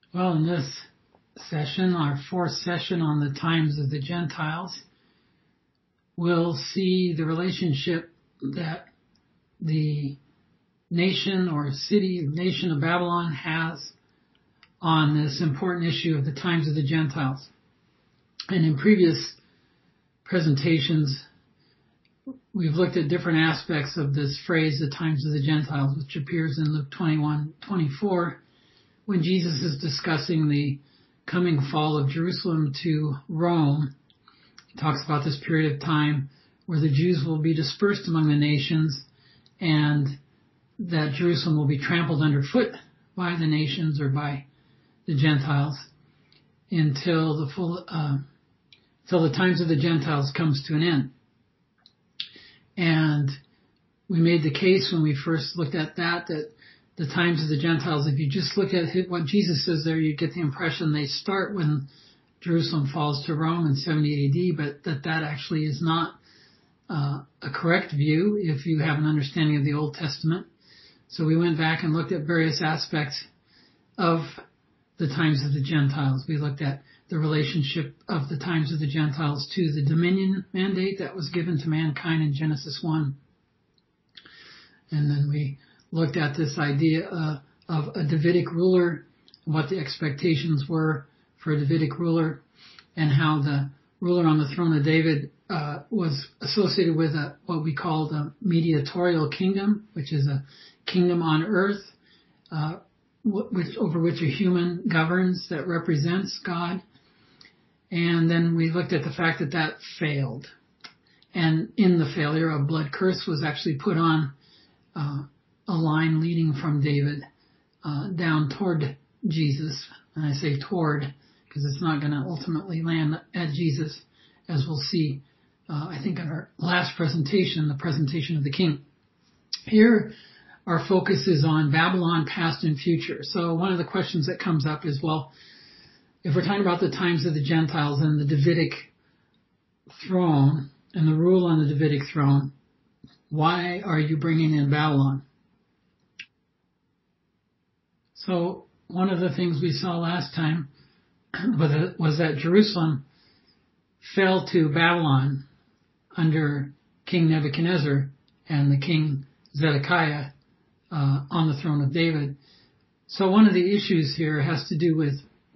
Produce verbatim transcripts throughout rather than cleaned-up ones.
Well, in this session, our fourth session on the times of the Gentiles, we'll see the relationship that the nation or city, nation of Babylon has on this important issue of the times of the Gentiles. And in previous presentations, we've looked at different aspects of this phrase, the times of the Gentiles, which appears in Luke twenty-one twenty-four, when Jesus is discussing the coming fall of Jerusalem to Rome. He talks about this period of time where the Jews will be dispersed among the nations and that Jerusalem will be trampled underfoot by the nations or by the Gentiles until the full, uh, until the times of the Gentiles comes to an end. And we made the case when we first looked at that, that the times of the Gentiles, if you just look at what Jesus says there, you get the impression they start when Jerusalem falls to Rome in seventy A D, but that that actually is not uh, a correct view if you have an understanding of the Old Testament. So we went back and looked at various aspects of the times of the Gentiles. We looked at the relationship of the times of the Gentiles to the dominion mandate that was given to mankind in Genesis one. And then we looked at this idea uh, of a Davidic ruler, what the expectations were for a Davidic ruler, and how the ruler on the throne of David uh, was associated with a, what we call the mediatorial kingdom, which is a kingdom on earth, uh, which, over which a human governs that represents God. And then we looked at the fact that that failed. And in the failure, a blood curse was actually put on uh, a line leading from David uh, down toward Jesus. And I say toward because it's not going to ultimately land at Jesus, as we'll see, uh, I think, in our last presentation, the presentation of the king. Here, our focus is on Babylon, past and future. So one of the questions that comes up is, well, if we're talking about the times of the Gentiles and the Davidic throne and the rule on the Davidic throne, why are you bringing in Babylon? So one of the things we saw last time was that Jerusalem fell to Babylon under King Nebuchadnezzar and the King Zedekiah uh, on the throne of David. So one of the issues here has to do with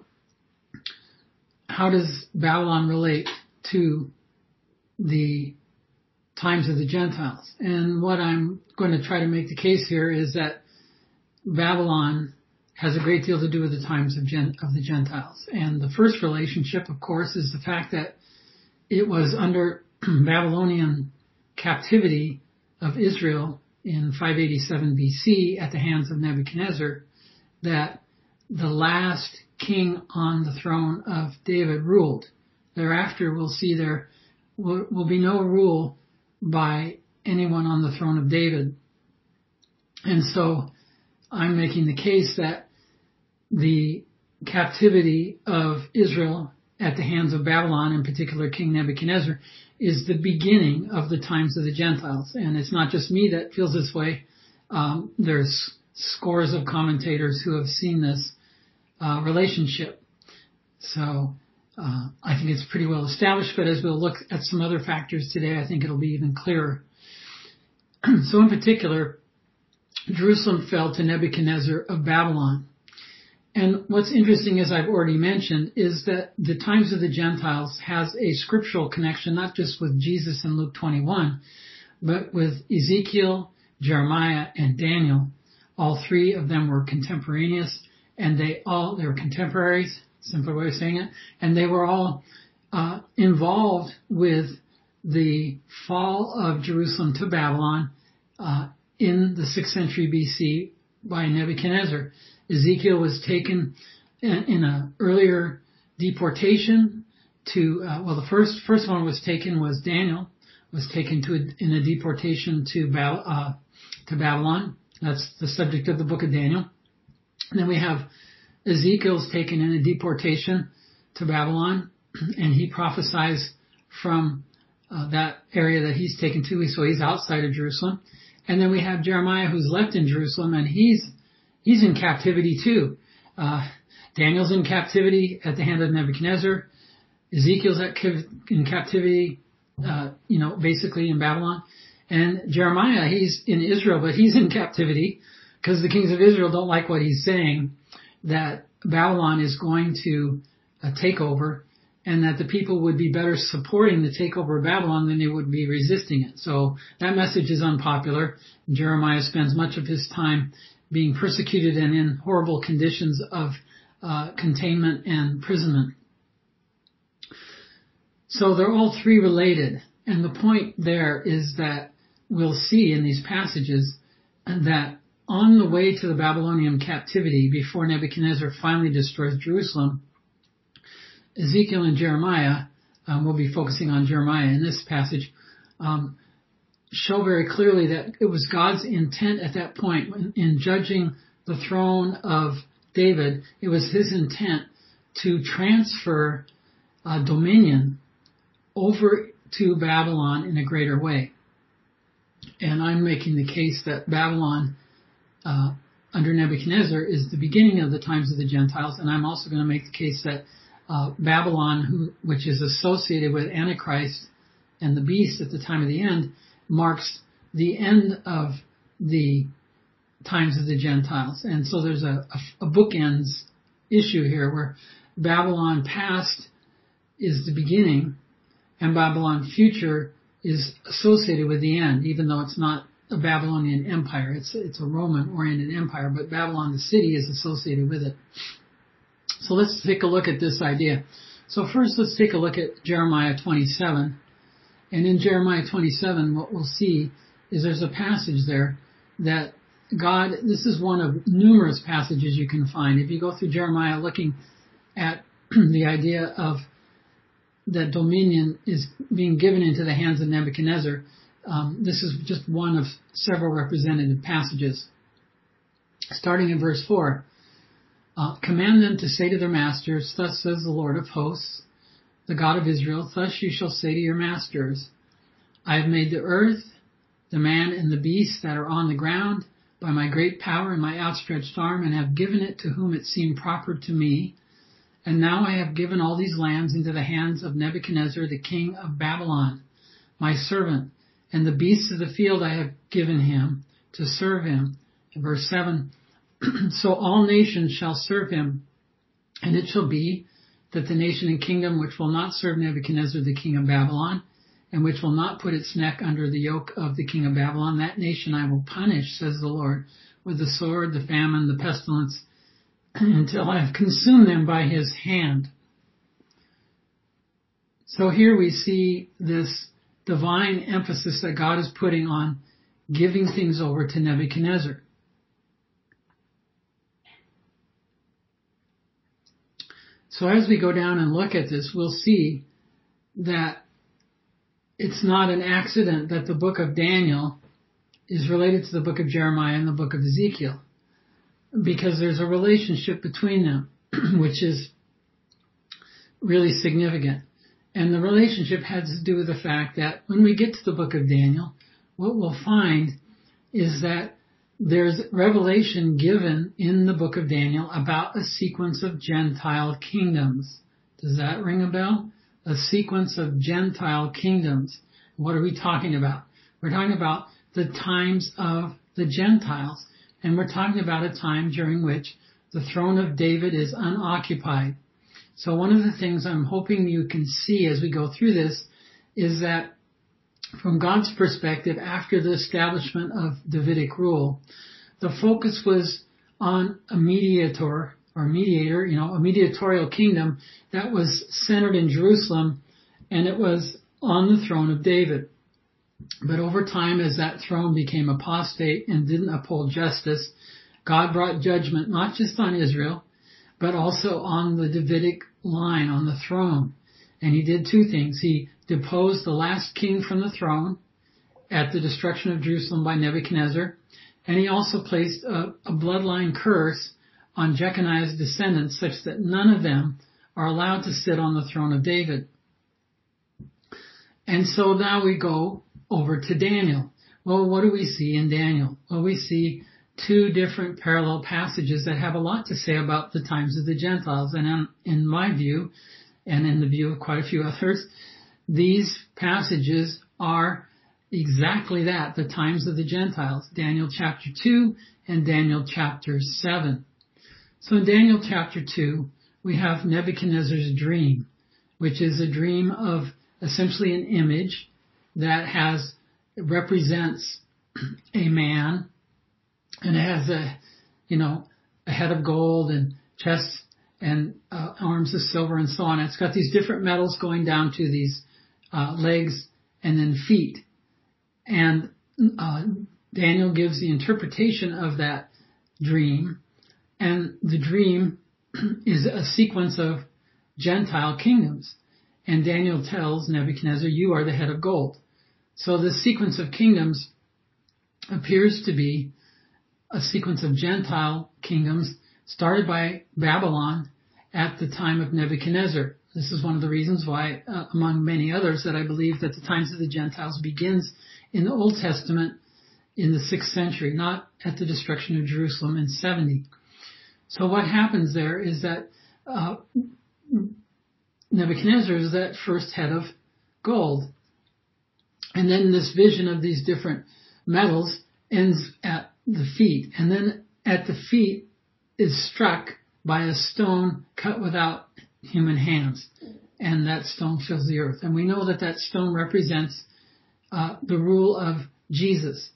how does Babylon relate to the times of the Gentiles? And what I'm going to try to make the case here is that Babylon has a great deal to do with the times of, Gen- of the Gentiles. And the first relationship, of course, is the fact that it was under Babylonian captivity of Israel in five eighty-seven B C at the hands of Nebuchadnezzar that the last king on the throne of David ruled. Thereafter, we'll see there will, will be no rule by anyone on the throne of David. And so I'm making the case that the captivity of Israel at the hands of Babylon, in particular King Nebuchadnezzar, is the beginning of the times of the Gentiles. And it's not just me that feels this way. Um, there's scores of commentators who have seen this uh, relationship. So uh, I think it's pretty well established, but as we'll look at some other factors today, I think it'll be even clearer. So in particular, Jerusalem fell to Nebuchadnezzar of Babylon. And what's interesting, as I've already mentioned, is that the times of the Gentiles has a scriptural connection, not just with Jesus in Luke twenty-one, but with Ezekiel, Jeremiah, and Daniel. All three of them were contemporaneous, and they all, they were contemporaries, simple way of saying it, and they were all uh, involved with the fall of Jerusalem to Babylon uh, in the sixth century B C by Nebuchadnezzar. Ezekiel was taken in an earlier deportation to, uh, well, the first first one was taken was Daniel, was taken to a, in a deportation to, ba- uh, to Babylon. That's the subject of the book of Daniel. And then we have Ezekiel's taken in a deportation to Babylon, and he prophesies from uh, that area that he's taken to, so he's outside of Jerusalem. And then we have Jeremiah, who's left in Jerusalem, and he's he's in captivity too. Uh, Daniel's in captivity at the hand of Nebuchadnezzar. Ezekiel's at, in captivity, uh, you know, basically in Babylon. And Jeremiah, he's in Israel, but he's in captivity because the kings of Israel don't like what he's saying, that Babylon is going to uh, take over, and that the people would be better supporting the takeover of Babylon than they would be resisting it. So that message is unpopular. Jeremiah spends much of his time being persecuted and in horrible conditions of uh, containment and imprisonment. So they're all three related. And the point there is that we'll see in these passages that on the way to the Babylonian captivity, before Nebuchadnezzar finally destroys Jerusalem, Ezekiel and Jeremiah, um, we'll be focusing on Jeremiah in this passage, um, show very clearly that it was God's intent at that point in, in judging the throne of David. It was his intent to transfer uh, dominion over to Babylon in a greater way. And I'm making the case that Babylon uh, under Nebuchadnezzar is the beginning of the times of the Gentiles, and I'm also going to make the case that Uh, Babylon, who, which is associated with Antichrist and the beast at the time of the end, marks the end of the times of the Gentiles. And so there's a, a, a bookends issue here where Babylon past is the beginning and Babylon future is associated with the end, even though it's not a Babylonian empire. It's, it's a Roman-oriented empire, but Babylon, the city, is associated with it. So let's take a look at this idea. So first, let's take a look at Jeremiah twenty-seven. And in Jeremiah twenty-seven, what we'll see is there's a passage there that God, this is one of numerous passages you can find. If you go through Jeremiah looking at the idea of that dominion is being given into the hands of Nebuchadnezzar, um, this is just one of several representative passages. Starting in verse four. Uh, command them to say to their masters, thus says the Lord of hosts, the God of Israel, thus you shall say to your masters, I have made the earth, the man and the beast that are on the ground by my great power and my outstretched arm, and have given it to whom it seemed proper to me. And now I have given all these lands into the hands of Nebuchadnezzar, the king of Babylon, my servant, and the beasts of the field I have given him to serve him. In verse seven, so all nations shall serve him, and it shall be that the nation and kingdom which will not serve Nebuchadnezzar the king of Babylon, and which will not put its neck under the yoke of the king of Babylon, that nation I will punish, says the Lord, with the sword, the famine, the pestilence, until I have consumed them by his hand. So here we see this divine emphasis that God is putting on giving things over to Nebuchadnezzar. So as we go down and look at this, we'll see that it's not an accident that the book of Daniel is related to the book of Jeremiah and the book of Ezekiel, because there's a relationship between them, which is really significant. And the relationship has to do with the fact that when we get to the book of Daniel, what we'll find is that there's revelation given in the book of Daniel about a sequence of Gentile kingdoms. Does that ring a bell? A sequence of Gentile kingdoms. What are we talking about? We're talking about the times of the Gentiles. And we're talking about a time during which the throne of David is unoccupied. So one of the things I'm hoping you can see as we go through this is that from God's perspective, after the establishment of Davidic rule, the focus was on a mediator or mediator, you know, a mediatorial kingdom that was centered in Jerusalem, and it was on the throne of David. But over time, as that throne became apostate and didn't uphold justice, God brought judgment not just on Israel, but also on the Davidic line on the throne. And he did two things. He deposed the last king from the throne at the destruction of Jerusalem by Nebuchadnezzar, and he also placed a, a bloodline curse on Jeconiah's descendants such that none of them are allowed to sit on the throne of David. And so now we go over to Daniel. Well, what do we see in Daniel? Well, we see two different parallel passages that have a lot to say about the times of the Gentiles. And in, in my view, and in the view of quite a few others, these passages are exactly that, the times of the Gentiles, Daniel chapter two and Daniel chapter seven. So in Daniel chapter two, we have Nebuchadnezzar's dream, which is a dream of essentially an image that has, represents a man, and it has a, you know, a head of gold and chest and uh, arms of silver and so on. It's got these different metals going down to these uh, legs and then feet. And uh, Daniel gives the interpretation of that dream. And the dream is a sequence of Gentile kingdoms. And Daniel tells Nebuchadnezzar, you are the head of gold. So this sequence of kingdoms appears to be a sequence of Gentile kingdoms started by Babylon at the time of Nebuchadnezzar. This is one of the reasons why, uh, among many others, that I believe that the times of the Gentiles begins in the Old Testament in the sixth century, not at the destruction of Jerusalem in seventy. So what happens there is that uh, Nebuchadnezzar is that first head of gold. And then this vision of these different metals ends at the feet. And then at the feet is struck by a stone cut without human hands. And that stone fills the earth. And we know that that stone represents uh, the rule of Jesus.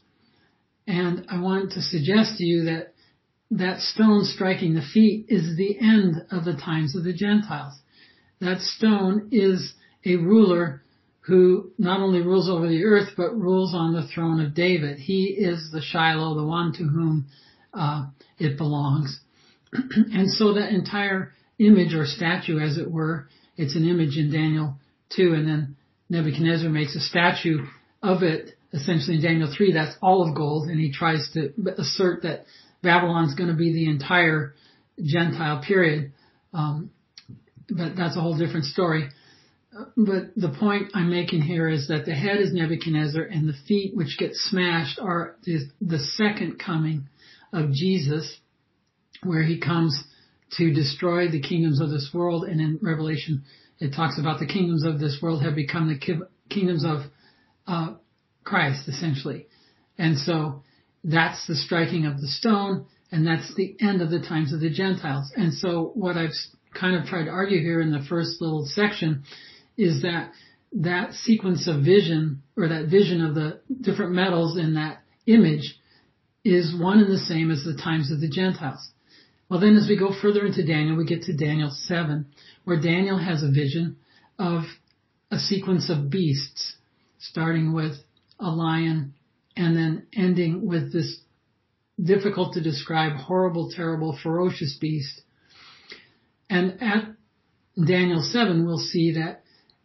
And I want to suggest to you that that stone striking the feet is the end of the times of the Gentiles. That stone is a ruler who not only rules over the earth, but rules on the throne of David. He is the Shiloh, the one to whom uh, it belongs. And so that entire image or statue, as it were, it's an image in Daniel two, and then Nebuchadnezzar makes a statue of it, essentially in Daniel three, that's all of gold, and he tries to assert that Babylon's going to be the entire Gentile period. Um, but that's a whole different story. But the point I'm making here is that the head is Nebuchadnezzar, and the feet, which get smashed, are the second coming of Jesus, where he comes to destroy the kingdoms of this world. And in Revelation, it talks about the kingdoms of this world have become the kingdoms of uh, Christ, essentially. And so that's the striking of the stone, and that's the end of the times of the Gentiles. And so what I've kind of tried to argue here in the first little section is that that sequence of vision, or that vision of the different metals in that image, is one and the same as the times of the Gentiles. Well, then as we go further into Daniel, we get to Daniel seven, where Daniel has a vision of a sequence of beasts, starting with a lion and then ending with this difficult to describe, horrible, terrible, ferocious beast. And at Daniel seven, we'll see that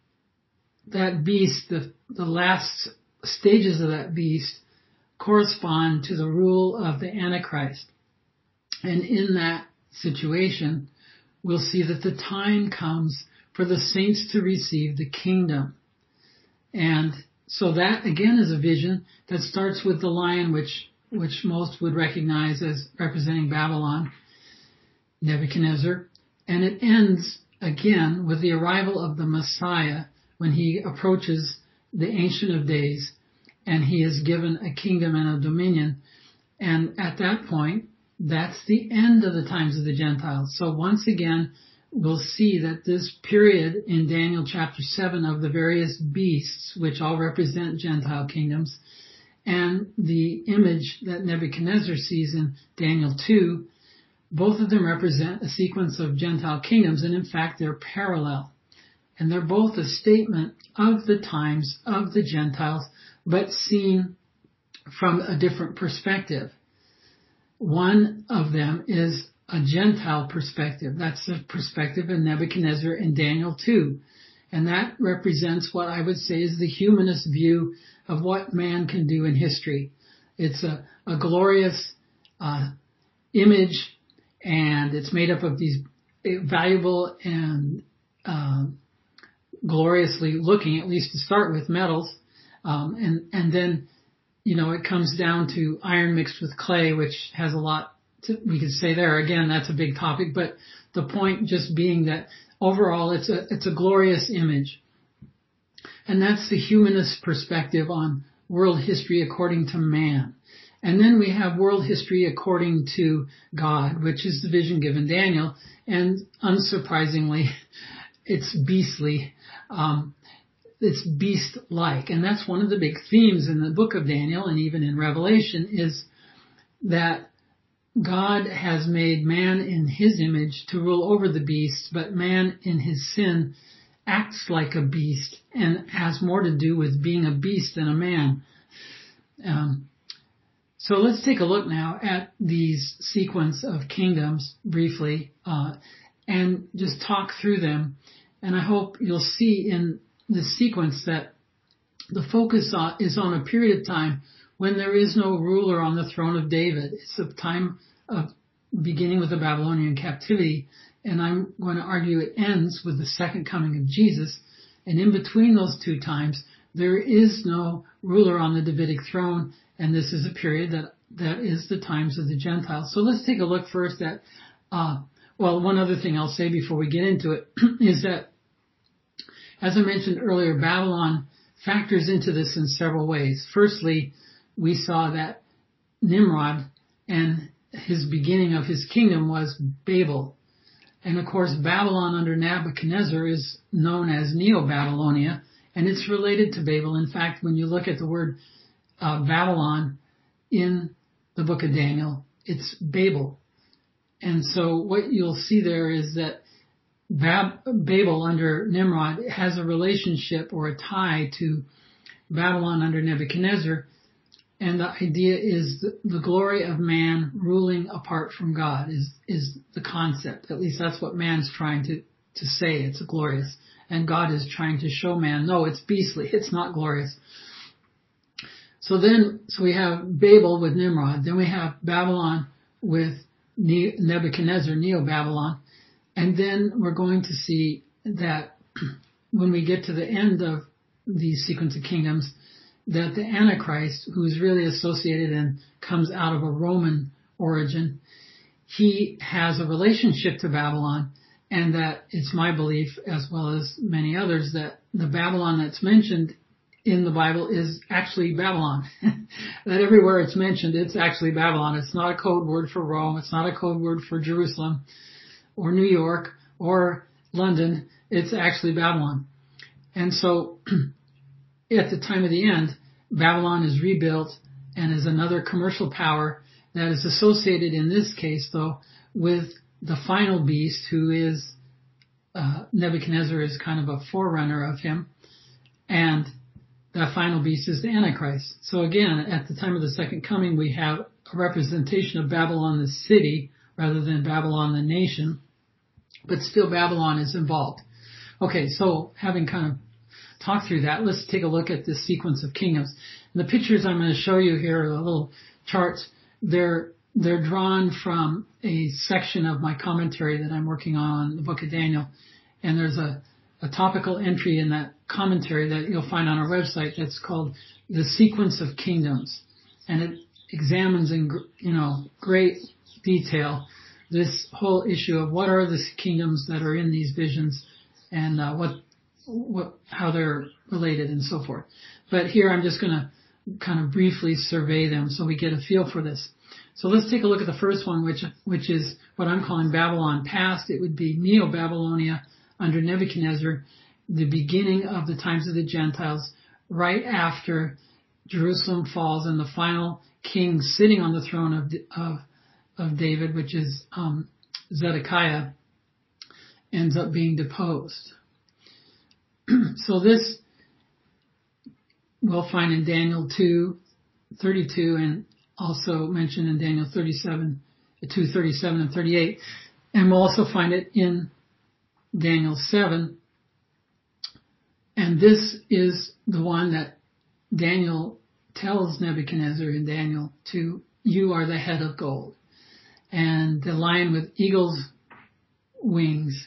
that beast, the, the last stages of that beast, correspond to the rule of the Antichrist. And in that situation, we'll see that the time comes for the saints to receive the kingdom. And so that, again, is a vision that starts with the lion, which which most would recognize as representing Babylon, Nebuchadnezzar. And it ends, again, with the arrival of the Messiah, when he approaches the Ancient of Days, and he is given a kingdom and a dominion. And at that point, that's the end of the times of the Gentiles. So once again, we'll see that this period in Daniel chapter seven of the various beasts, which all represent Gentile kingdoms, and the image that Nebuchadnezzar sees in Daniel two, both of them represent a sequence of Gentile kingdoms, and in fact they're parallel. And they're both a statement of the times of the Gentiles, but seen from a different perspective. One of them is a Gentile perspective. That's the perspective of Nebuchadnezzar in Daniel two. And that represents what I would say is the humanist view of what man can do in history. It's a, a glorious uh, image, and it's made up of these valuable and uh, gloriously looking, at least to start with, metals. Um, and, and then you know, it comes down to iron mixed with clay, which has a lot to, we could say there. Again, that's a big topic, but the point just being that overall it's a, it's a glorious image. And that's the humanist perspective on world history according to man. And then we have world history according to God, which is the vision given Daniel. And unsurprisingly, it's beastly. Um, it's beast-like. And that's one of the big themes in the book of Daniel and even in Revelation is that God has made man in his image to rule over the beasts, but man in his sin acts like a beast and has more to do with being a beast than a man. Um, so let's take a look now at these sequence of kingdoms briefly uh, and just talk through them. And I hope you'll see in the sequence that the focus is on a period of time when there is no ruler on the throne of David. It's a time of beginning with the Babylonian captivity, and I'm going to argue it ends with the second coming of Jesus. And in between those two times, there is no ruler on the Davidic throne, and this is a period that, that is the times of the Gentiles. So let's take a look first at, uh, well, one other thing I'll say before we get into it is that, as I mentioned earlier, Babylon factors into this in several ways. Firstly, we saw that Nimrod and his beginning of his kingdom was Babel. And of course, Babylon under Nebuchadnezzar is known as Neo-Babylonia, and it's related to Babel. In fact, when you look at the word uh, Babylon in the book of Daniel, it's Babel. And so what you'll see there is that Bab- Babel under Nimrod has a relationship or a tie to Babylon under Nebuchadnezzar. And the idea is the, the glory of man ruling apart from God is, is the concept. At least that's what man's trying to, to say. It's glorious. And God is trying to show man, no, it's beastly. It's not glorious. So then, so we have Babel with Nimrod. Then we have Babylon with Nebuchadnezzar, Neo-Babylon. And then we're going to see that when we get to the end of the sequence of kingdoms, that the Antichrist, who's really associated and comes out of a Roman origin, he has a relationship to Babylon, and that it's my belief, as well as many others, that the Babylon that's mentioned in the Bible is actually Babylon. That everywhere it's mentioned, it's actually Babylon. It's not a code word for Rome. It's not a code word for Jerusalem or New York or London. It's actually Babylon. And so at the time of the end, Babylon is rebuilt and is another commercial power that is associated in this case, though, with the final beast, who is uh, Nebuchadnezzar is kind of a forerunner of him. And that final beast is the Antichrist. So again, at the time of the second coming, we have a representation of Babylon the city rather than Babylon the nation. But still Babylon is involved. Okay, so having kind of talked through that, let's take a look at this sequence of kingdoms. And the pictures I'm going to show you here, the little charts, they're they're drawn from a section of my commentary that I'm working on, the book of Daniel. And there's a, a topical entry in that commentary that you'll find on our website that's called The Sequence of Kingdoms. And it examines in, you know, great detail this whole issue of what are the kingdoms that are in these visions and uh, what, what, how they're related and so forth. But here I'm just going to kind of briefly survey them so we get a feel for this. So let's take a look at the first one, which which is what I'm calling Babylon past. It would be Neo-Babylonia under Nebuchadnezzar, the beginning of the times of the Gentiles, right after Jerusalem falls and the final king sitting on the throne of of, of David, which is um, Zedekiah, ends up being deposed. So this we'll find in Daniel two thirty-two and also mentioned in Daniel thirty-seven, two thirty-seven and thirty-eight. And we'll also find it in Daniel seven. And this is the one that Daniel tells Nebuchadnezzar in Daniel two, you are the head of gold. And the lion with eagle's wings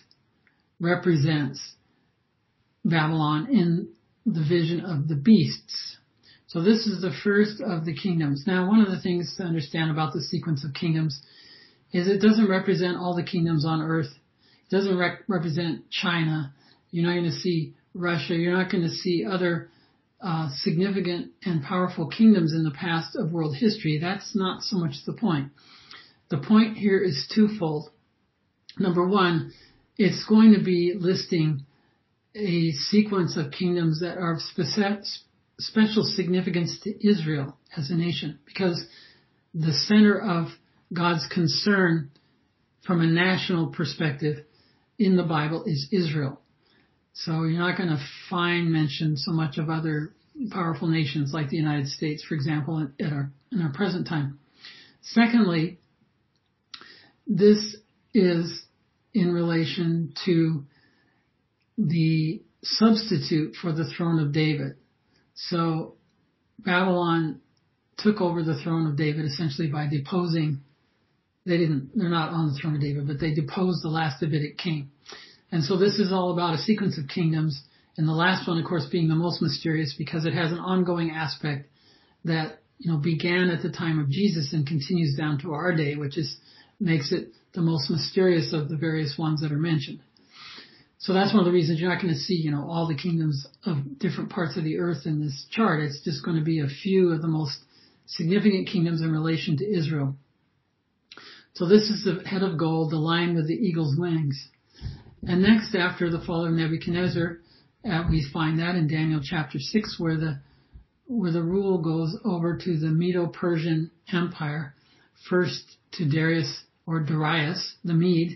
represents Babylon in the vision of the beasts. So this is the first of the kingdoms. Now, one of the things to understand about the sequence of kingdoms is it doesn't represent all the kingdoms on earth. It doesn't rec- represent China. You're not going to see Russia. You're not going to see other uh, significant and powerful kingdoms in the past of world history. That's not so much the point. The point here is twofold. Number one, it's going to be listing a sequence of kingdoms that are of spec- special significance to Israel as a nation, because the center of God's concern from a national perspective in the Bible is Israel. So you're not going to find mention so much of other powerful nations like the United States, for example, at our, in our present time. Secondly, this is in relation to the substitute for the throne of David. So Babylon took over the throne of David essentially by deposing, they didn't, they're not on the throne of David, but they deposed the last Davidic king. And so this is all about a sequence of kingdoms, and the last one, of course, being the most mysterious because it has an ongoing aspect that, you know, began at the time of Jesus and continues down to our day, which is makes it the most mysterious of the various ones that are mentioned. So that's one of the reasons you're not going to see, you know, all the kingdoms of different parts of the earth in this chart. It's just going to be a few of the most significant kingdoms in relation to Israel. So this is the head of gold, the lion with the eagle's wings. And next, after the fall of Nebuchadnezzar, uh, we find that in Daniel chapter six, where the where the rule goes over to the Medo-Persian Empire, first to Darius or Darius the Mede.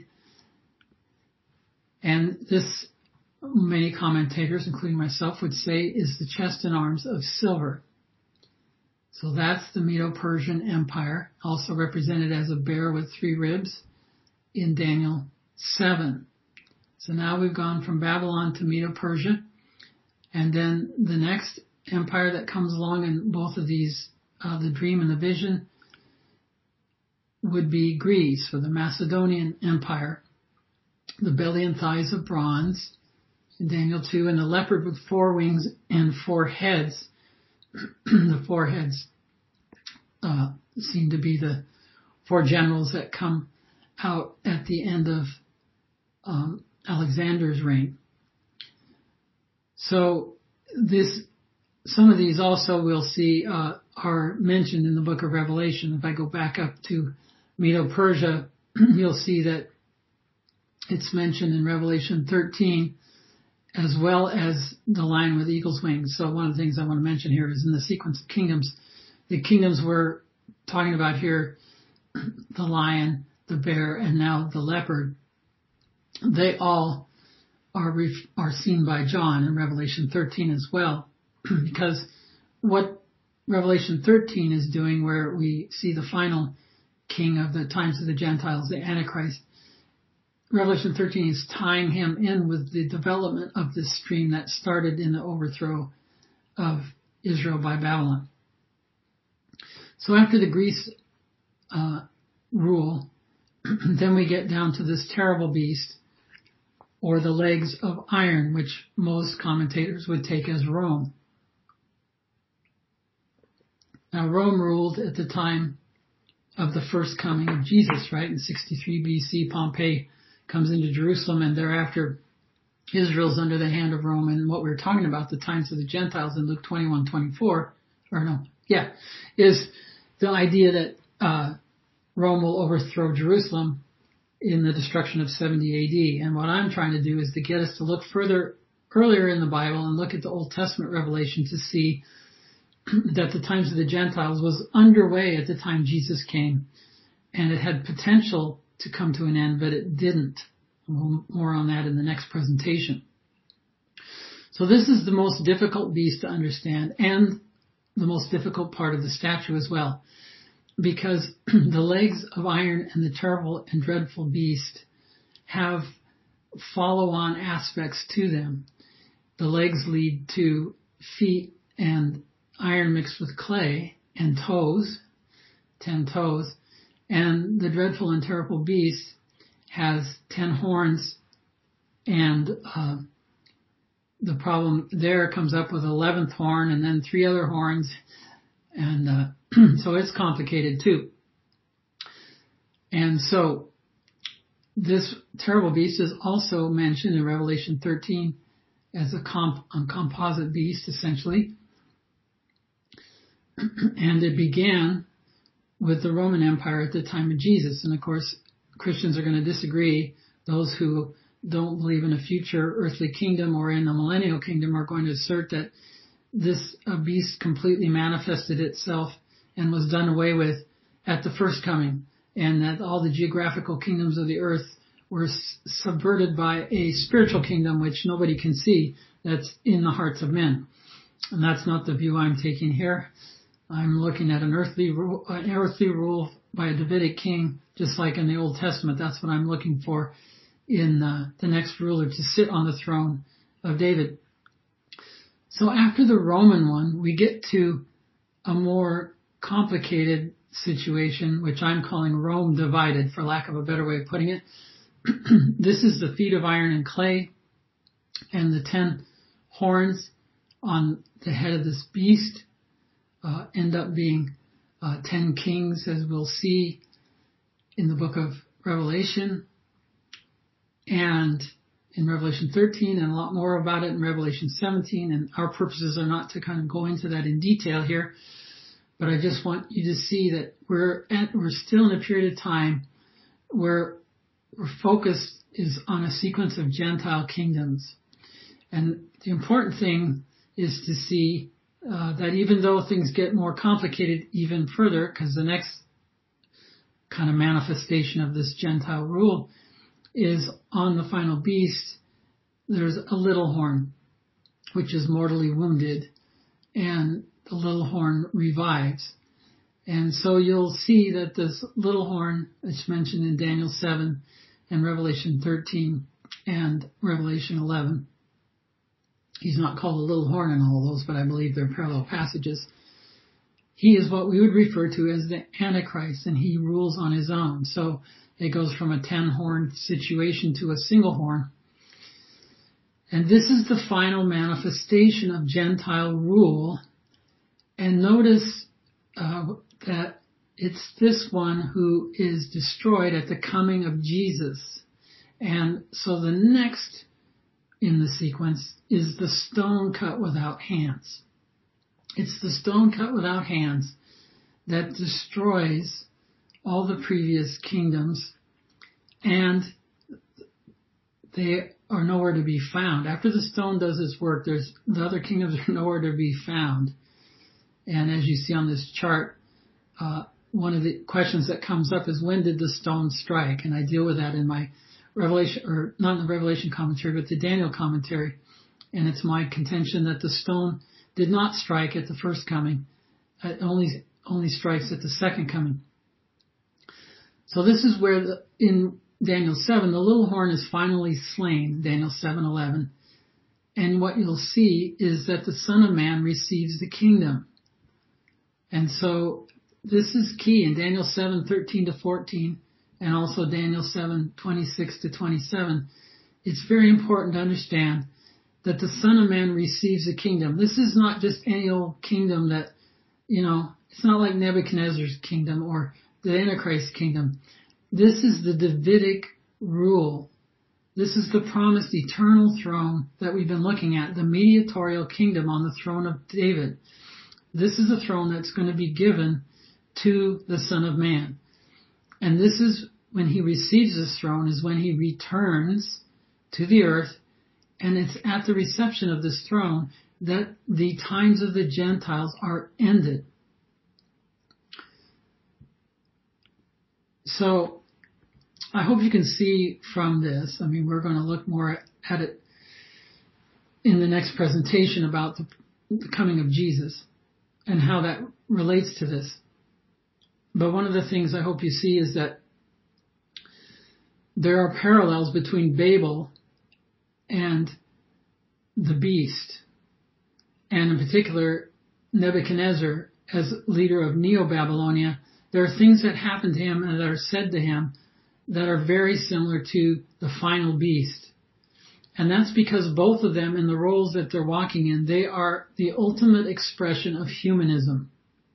And this, many commentators, including myself, would say is the chest and arms of silver. So that's the Medo-Persian Empire, also represented as a bear with three ribs in Daniel seven. So now we've gone from Babylon to Medo-Persia, and then the next empire that comes along in both of these, uh, the dream and the vision, would be Greece, or the Macedonian Empire, the belly and thighs of bronze in Daniel two, and the leopard with four wings and four heads. The four heads uh, seem to be the four generals that come out at the end of um, Alexander's reign. So this, some of these also we'll see uh, are mentioned in the book of Revelation. If I go back up to Medo-Persia, you'll see that it's mentioned in Revelation thirteen, as well as the lion with eagle's wings. So one of the things I want to mention here is in the sequence of kingdoms, the kingdoms we're talking about here, the lion, the bear, and now the leopard, they all are ref- are seen by John in Revelation thirteen as well, because what Revelation thirteen is doing, where we see the final king of the times of the Gentiles, the Antichrist, Revelation thirteen is tying him in with the development of this stream that started in the overthrow of Israel by Babylon. So after the Greece uh, rule, then we get down to this terrible beast, or the legs of iron, which most commentators would take as Rome. Now, Rome ruled at the time of the first coming of Jesus, right? In sixty-three B C, Pompey comes into Jerusalem, and thereafter Israel's under the hand of Rome. And what we were talking about, the times of the Gentiles in Luke twenty-one twenty-four, or no, yeah, is the idea that uh, Rome will overthrow Jerusalem in the destruction of seventy A D. And what I'm trying to do is to get us to look further earlier in the Bible and look at the Old Testament revelation to see that the times of the Gentiles was underway at the time Jesus came, and it had potential to come to an end, but it didn't. More on that in the next presentation. So this is the most difficult beast to understand, and the most difficult part of the statue as well, because the legs of iron and the terrible and dreadful beast have follow-on aspects to them. The legs lead to feet and iron mixed with clay and toes, ten toes, and the dreadful and terrible beast has ten horns and uh, the problem there comes up with eleventh horn and then three other horns. And uh, so it's complicated too. And so this terrible beast is also mentioned in Revelation thirteen as a, comp- a composite beast, essentially. And it began with the Roman Empire at the time of Jesus. And of course, Christians are going to disagree. Those who don't believe in a future earthly kingdom or in the millennial kingdom are going to assert that this uh, beast completely manifested itself and was done away with at the first coming, and that all the geographical kingdoms of the earth were s- subverted by a spiritual kingdom which nobody can see, that's in the hearts of men. And that's not the view I'm taking here. I'm looking at an earthly rule, an earthly rule by a Davidic king, just like in the Old Testament. That's what I'm looking for in uh, the next ruler to sit on the throne of David. So after the Roman one, we get to a more complicated situation, which I'm calling Rome divided, for lack of a better way of putting it. This is the feet of iron and clay, and the ten horns on the head of this beast uh, end up being uh, ten kings, as we'll see in the book of Revelation, and in Revelation thirteen, and a lot more about it in Revelation seventeen. And our purposes are not to kind of go into that in detail here, but I just want you to see that we're at, we're still in a period of time where our focus is on a sequence of Gentile kingdoms. And the important thing is to see uh, that even though things get more complicated even further, because the next kind of manifestation of this Gentile rule is on the final beast, there's a little horn, which is mortally wounded, and the little horn revives. And so you'll see that this little horn, it's mentioned in Daniel seven and Revelation thirteen and Revelation eleven. He's not called a little horn in all of those, but I believe they're parallel passages. He is what we would refer to as the Antichrist, and he rules on his own. So it goes from a ten-horn situation to a single horn. And this is the final manifestation of Gentile rule. And notice uh, that it's this one who is destroyed at the coming of Jesus. And so the next in the sequence is the stone cut without hands. It's the stone cut without hands that destroys all the previous kingdoms, and they are nowhere to be found. After the stone does its work, there's the other kingdoms are nowhere to be found. And as you see on this chart, uh, one of the questions that comes up is, when did the stone strike? And I deal with that in my Revelation, or not in the Revelation commentary, but the Daniel commentary. And it's my contention that the stone did not strike at the first coming. It only, only strikes at the second coming. So this is where the, in Daniel seven, the little horn is finally slain, Daniel seven eleven. And what you'll see is that the Son of Man receives the kingdom. And so this is key in Daniel seven thirteen to fourteen, and also Daniel seven twenty-six to twenty-seven. It's very important to understand that the Son of Man receives the kingdom. This is not just any old kingdom that, you know, it's not like Nebuchadnezzar's kingdom or the Antichrist kingdom. This is the Davidic rule. This is the promised eternal throne that we've been looking at, the mediatorial kingdom on the throne of David. This is a throne that's going to be given to the Son of Man. And this is when he receives this throne, is when he returns to the earth. And it's at the reception of this throne that the times of the Gentiles are ended. So I hope you can see from this, I mean, we're going to look more at it in the next presentation about the, the coming of Jesus and how that relates to this. But one of the things I hope you see is that there are parallels between Babel and the beast, and in particular Nebuchadnezzar as leader of Neo-Babylonia. There are things that happen to him and that are said to him that are very similar to the final beast. And that's because both of them, in the roles that they're walking in, they are the ultimate expression of humanism.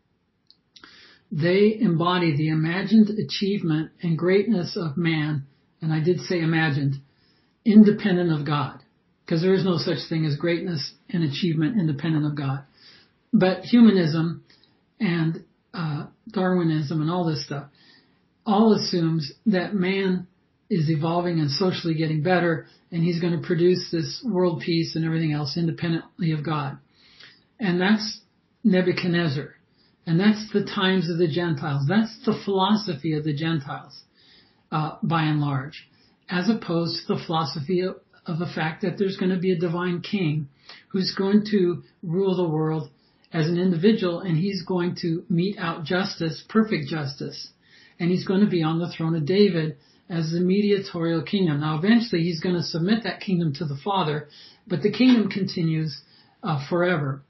They embody the imagined achievement and greatness of man, and I did say imagined, independent of God, because there is no such thing as greatness and achievement independent of God. But humanism and uh, Darwinism and all this stuff all assumes that man is evolving and socially getting better, and he's going to produce this world peace and everything else independently of God. And that's Nebuchadnezzar. And that's the times of the Gentiles. That's the philosophy of the Gentiles, uh, by and large, as opposed to the philosophy of, of the fact that there's going to be a divine king who's going to rule the world as an individual, and he's going to mete out justice, perfect justice, and he's going to be on the throne of David as the mediatorial kingdom. Now, eventually, he's going to submit that kingdom to the Father, but the kingdom continues uh, forever.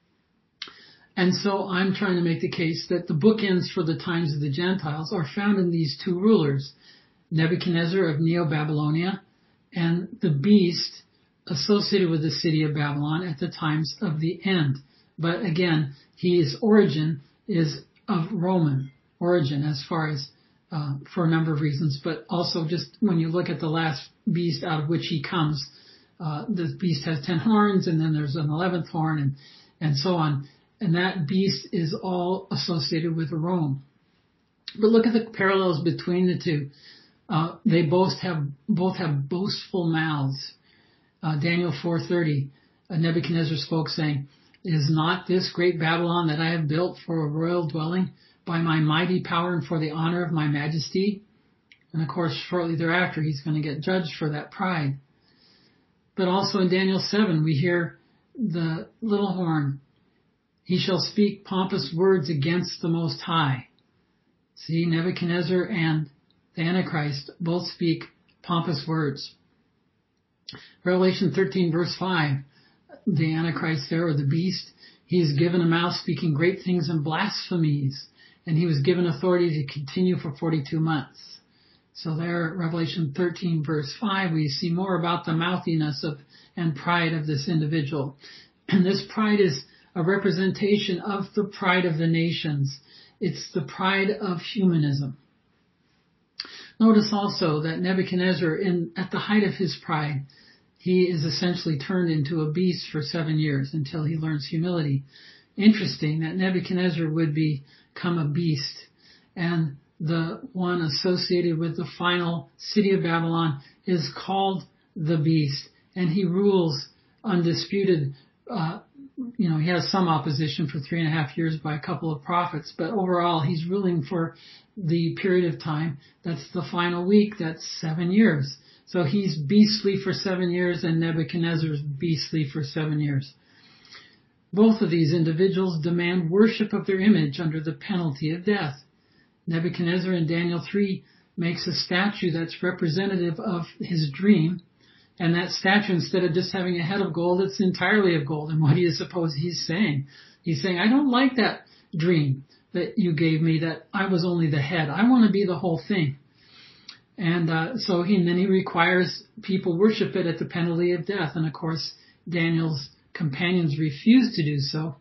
And so I'm trying to make the case that the bookends for the times of the Gentiles are found in these two rulers, Nebuchadnezzar of Neo-Babylonia and the beast associated with the city of Babylon at the times of the end. But again, his origin is of Roman origin as far as uh, for a number of reasons, but also just when you look at the last beast out of which he comes, uh, the beast has ten horns, and then there's an eleventh horn, and, and so on. And that beast is all associated with Rome. But look at the parallels between the two. Uh, they both have both have boastful mouths. Uh, Daniel four thirty, uh, Nebuchadnezzar spoke, saying, "Is not this great Babylon that I have built for a royal dwelling by my mighty power and for the honor of my majesty?" And of course, shortly thereafter, he's going to get judged for that pride. But also in Daniel seven, we hear the little horn. He shall speak pompous words against the Most High. See, Nebuchadnezzar and the Antichrist both speak pompous words. Revelation thirteen verse five, the Antichrist there, or the beast, he is given a mouth speaking great things and blasphemies, and he was given authority to continue for forty-two months. So there, Revelation thirteen verse five, we see more about the mouthiness of and pride of this individual. And this pride is a representation of the pride of the nations. It's the pride of humanism. Notice also that Nebuchadnezzar, in, at the height of his pride, he is essentially turned into a beast for seven years until he learns humility. Interesting that Nebuchadnezzar would become a beast, and the one associated with the final city of Babylon is called the beast, and he rules undisputed. Uh, you know, he has some opposition for three and a half years by a couple of prophets, but overall he's ruling for the period of time. That's the final week. That's seven years. So he's beastly for seven years and Nebuchadnezzar's beastly for seven years. Both of these individuals demand worship of their image under the penalty of death. Nebuchadnezzar in Daniel three makes a statue that's representative of his dream. And that statue, instead of just having a head of gold, it's entirely of gold. And what do you suppose he's saying? He's saying, I don't like that dream that you gave me, that I was only the head. I want to be the whole thing. And uh, so he, and then he requires people worship it at the penalty of death. And of course, Daniel's companions refuse to do so.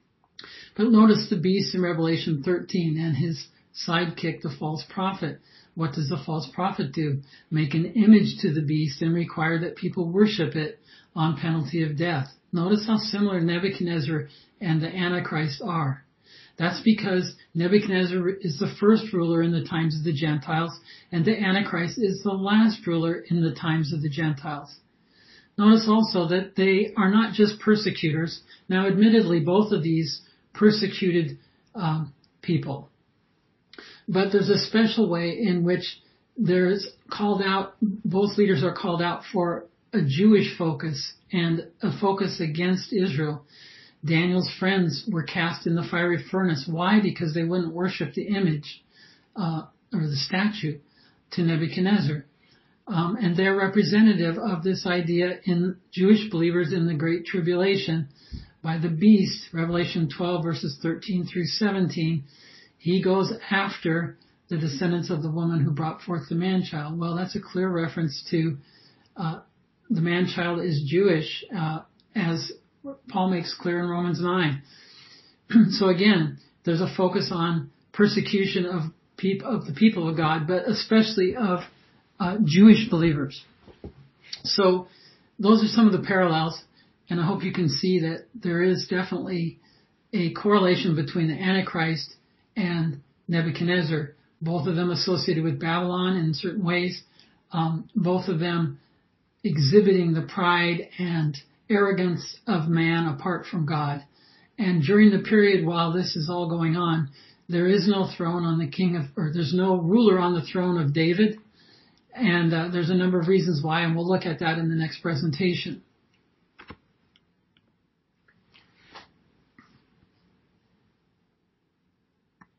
But notice the beast in Revelation thirteen and his sidekick, the false prophet. What does the false prophet do? Make an image to the beast and require that people worship it on penalty of death. Notice how similar Nebuchadnezzar and the Antichrist are. That's because Nebuchadnezzar is the first ruler in the times of the Gentiles, and the Antichrist is the last ruler in the times of the Gentiles. Notice also that they are not just persecutors. Now, admittedly, both of these persecuted um, people. But there's a special way in which there's called out, both leaders are called out for a Jewish focus and a focus against Israel. Daniel's friends were cast in the fiery furnace. Why? Because they wouldn't worship the image uh, or the statue to Nebuchadnezzar. Um, and they're representative of this idea in Jewish believers in the Great Tribulation by the beast, Revelation twelve verses thirteen through seventeen. He goes after the descendants of the woman who brought forth the man-child. Well, that's a clear reference to uh, the man-child is Jewish, uh, as Paul makes clear in Romans nine. So again, there's a focus on persecution of peop- of the people of God, but especially of uh, Jewish believers. So those are some of the parallels, and I hope you can see that there is definitely a correlation between the Antichrist and Nebuchadnezzar, both of them associated with Babylon in certain ways, um, both of them exhibiting the pride and arrogance of man apart from God. And during the period while this is all going on, there is no throne on the king of, or there's no ruler on the throne of David. And uh, there's a number of reasons why, and we'll look at that in the next presentation.